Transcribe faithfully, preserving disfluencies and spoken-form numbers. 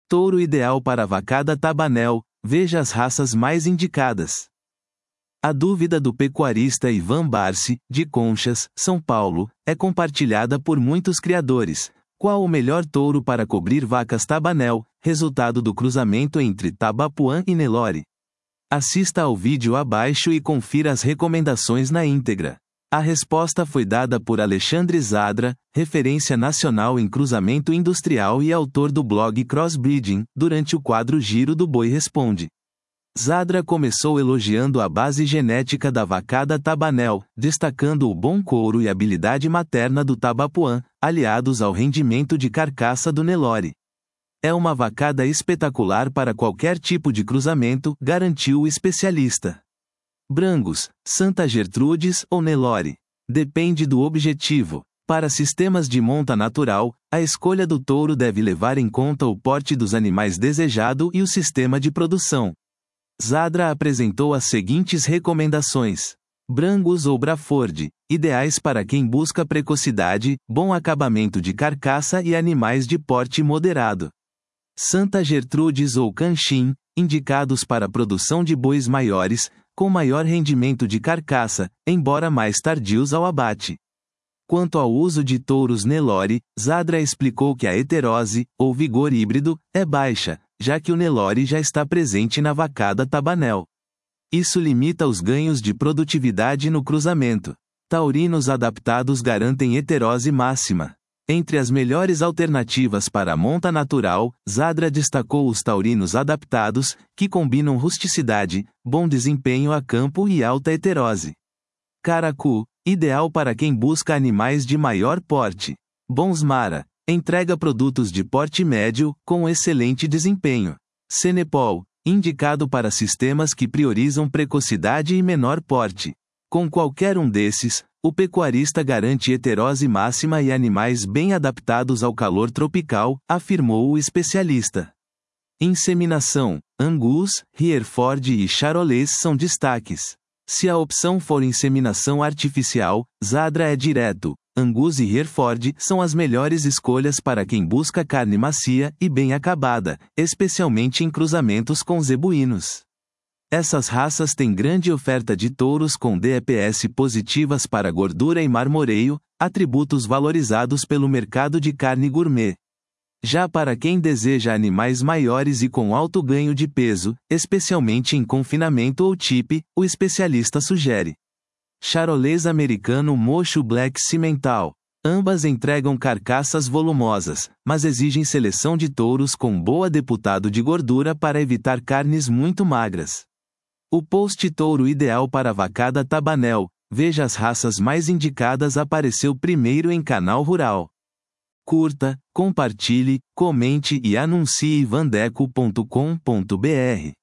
Touro ideal para vacada Tabanel, veja as raças mais indicadas. A dúvida do pecuarista Ivan Barsi, de Conchas, São Paulo, é compartilhada por muitos criadores. Qual o melhor touro para cobrir vacas Tabanel, resultado do cruzamento entre Tabapuã e Nelore? Assista ao vídeo abaixo e confira as recomendações na íntegra. A resposta foi dada por Alexandre Zadra, referência nacional em cruzamento industrial e autor do blog Crossbreeding, durante o quadro Giro do Boi Responde. Zadra começou elogiando a base genética da vacada Tabanel, destacando o bom couro e habilidade materna do Tabapuã, aliados ao rendimento de carcaça do Nelore. É uma vacada espetacular para qualquer tipo de cruzamento, garantiu o especialista. Brangos, Santa Gertrudes ou Nelore. Depende do objetivo. Para sistemas de monta natural, a escolha do touro deve levar em conta o porte dos animais desejado e o sistema de produção. Zadra apresentou as seguintes recomendações. Brangos ou Braford, ideais para quem busca precocidade, bom acabamento de carcaça e animais de porte moderado. Santa Gertrudes ou Canchim, indicados para a produção de bois maiores, com maior rendimento de carcaça, embora mais tardios ao abate. Quanto ao uso de touros Nelore, Zadra explicou que a heterose, ou vigor híbrido, é baixa, já que o Nelore já está presente na vacada Tabanel. Isso limita os ganhos de produtividade no cruzamento. Taurinos adaptados garantem heterose máxima. Entre as melhores alternativas para a monta natural, Zadra destacou os taurinos adaptados, que combinam rusticidade, bom desempenho a campo e alta heterose. Caracu, ideal para quem busca animais de maior porte. Bonsmara, entrega produtos de porte médio, com excelente desempenho. Senepol, indicado para sistemas que priorizam precocidade e menor porte. Com qualquer um desses, o pecuarista garante heterose máxima e animais bem adaptados ao calor tropical, afirmou o especialista. Inseminação, Angus, Hereford e Charolais são destaques. Se a opção for inseminação artificial, Zadra é direto. Angus e Hereford são as melhores escolhas para quem busca carne macia e bem acabada, especialmente em cruzamentos com zebuínos. Essas raças têm grande oferta de touros com D E P S positivas para gordura e marmoreio, atributos valorizados pelo mercado de carne gourmet. Já para quem deseja animais maiores e com alto ganho de peso, especialmente em confinamento ou tipe, o especialista sugere Charolais americano mocho Black Cimental. Ambas entregam carcaças volumosas, mas exigem seleção de touros com boa deputado de gordura para evitar carnes muito magras. O post touro ideal para vacada Tabanel, veja as raças mais indicadas, apareceu primeiro em Canal Rural. Curta, compartilhe, comente e anuncie vandeco ponto com ponto br.